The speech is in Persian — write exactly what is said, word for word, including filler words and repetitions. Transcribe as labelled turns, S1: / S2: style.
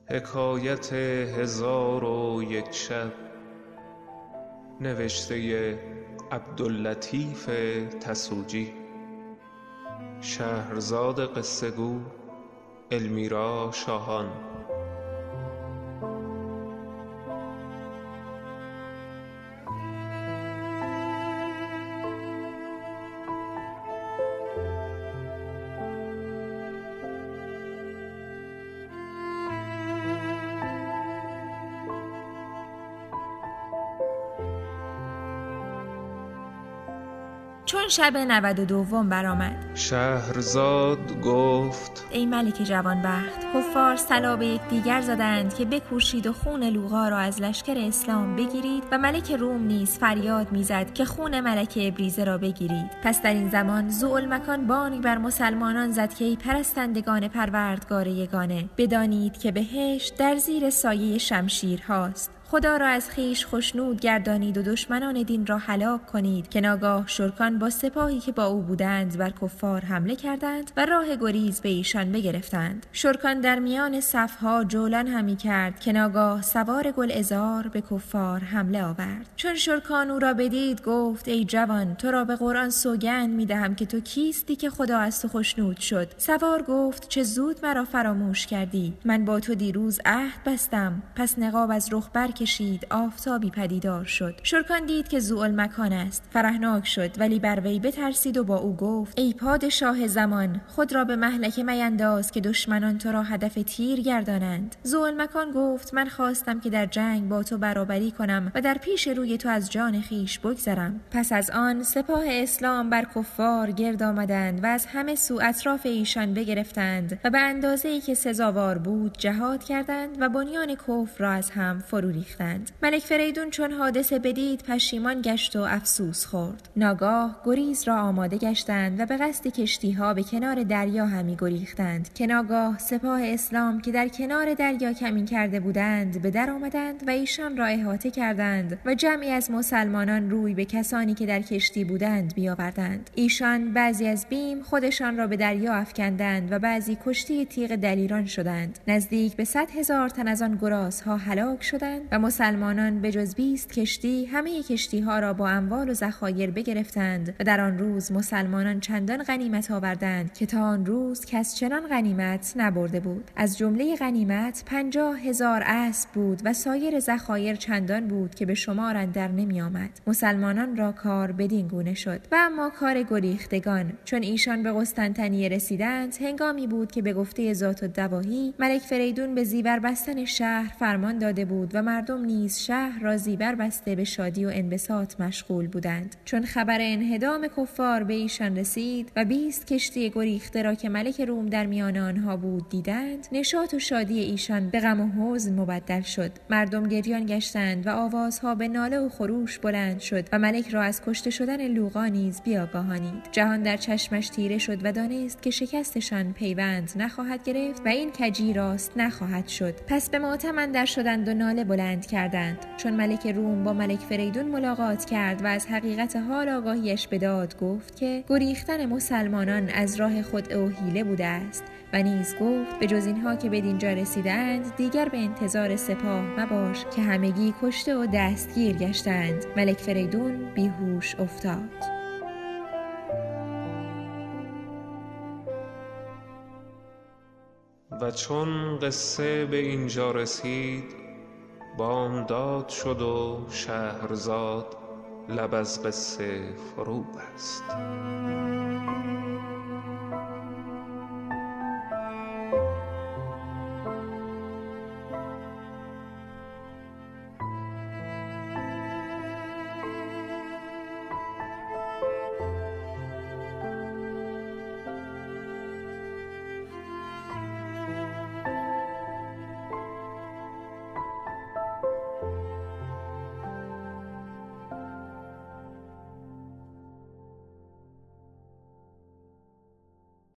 S1: حکایت هزار و یک شب، نوشته عبداللطیف تسوجی. شهرزاد قصه گو المیرا شاهان.
S2: چون شب نود و دوم برآمد،
S1: شهرزاد گفت:
S2: ای ملک جوانبخت، کفار صلا به یکدیگر زدند که بکوشید و خون لوقا را از لشکر اسلام بگیرید و ملک روم نیز فریاد میزد که خون ملک ابریزه را بگیرید. پس در این زمان ذوالمکان بانگ بر مسلمانان زد که ای پرستندگان پروردگار یگانه، بدانید که بهشت در زیر سایه شمشیر هاست. خدا را از خیش خشنود گردانید و دشمنان دین را هلاک کنید. که ناگاه شرکان با سپاهی که با او بودند بر کفار حمله کردند و راه گریز به ایشان بگرفتند. شرکان در میان صفها جولان همی کرد که ناگاه سوار گلعذار به کفار حمله آورد. چون شرکان او را بدید گفت: ای جوان، تو را به قرآن سوگند میدهم که تو کیستی که خدا از تو خشنود شد؟ سوار گفت: چه زود مرا فراموش کردی. من با تو دیروز عهد بستم. پس نقاب از رخ بر کشید، آفتابی پدیدار شد. شرکان دید که ذوالمکان است، فرحناک شد، ولی بر وی بترسید و با او گفت: ای پادشاه زمان، خود را به مهلکه مینداز که دشمنان تو را هدف تیر گردانند. ذوالمکان گفت: من خواستم که در جنگ با تو برابری کنم و در پیش روی تو از جان خیش بگذرم. پس از آن سپاه اسلام بر کفار گرد آمدند و از همه سو اطراف ایشان بگرفتند و به اندازه‌ای که سزاوار بود جهاد کردند و بنیان کفر را از هم فرو ریختند. ملک فریدون چون حادثه بدید پشیمان گشت و افسوس خورد. ناگاه گریز را آماده گشتند و به قصد کشتی‌ها به کنار دریا همی گریختند. که ناگاه سپاه اسلام که در کنار دریا کمین کرده بودند به در آمدند و ایشان را احاطه کردند و جمعی از مسلمانان روی به کسانی که در کشتی بودند بیاوردند. ایشان بعضی از بیم خودشان را به دریا افکندند و بعضی کشتی تیغ دلیران شدند. نزدیک به صد هزار تن از آن گرازها هلاک شدند و مسلمانان به جز بیست کشتی همه کشتی ها را با اموال و ذخایر بگرفتند و در آن روز مسلمانان چندان غنیمت آوردند که تا آن روز کس چنان غنیمت نبرده بود. از جمله غنیمت پنجاه هزار اسب بود و سایر ذخایر چندان بود که به شمار اندر نمی آمد. مسلمانان را کار بدین گونه شد. و اما کار گریختگان، چون ایشان به قسطنطنیه رسیدند، هنگامی بود که به گفته ذات الدواهی ملک فریدون به زیور بستن شهر فرمان داده بود و مردم نیز شهر را زیبر بسته به شادی و انبساط مشغول بودند. چون خبر انهدام کفار به ایشان رسید و بیست کشتی گریخته را که ملک روم در میان آنها بود دیدند، نشاط و شادی ایشان به غم و حزن مبدل شد. مردم گریان گشتند و آوازها به ناله و خروش بلند شد و ملک را از کشته شدن لوقا نیز بیاگاهانید. جهان در چشمش تیره شد و دانست که شکستشان پیوند نخواهد گرفت و این کجی راست نخواهد شد. پس به ماتم اندر شدند و ناله بلند کردند. چون ملک روم با ملک فریدون ملاقات کرد و از حقیقت حال آگاهیش بداد، گفت که گریختن مسلمانان از راه خدعه و حیله بوده است و نیز گفت به جز اینها که بدینجا رسیدند دیگر به انتظار سپاه مباش که همگی کشته و دستگیر گشتند. ملک فریدون بیهوش افتاد.
S1: و چون قصه به اینجا رسید بامداد شد و شهرزاد لب از قصه فرو بست.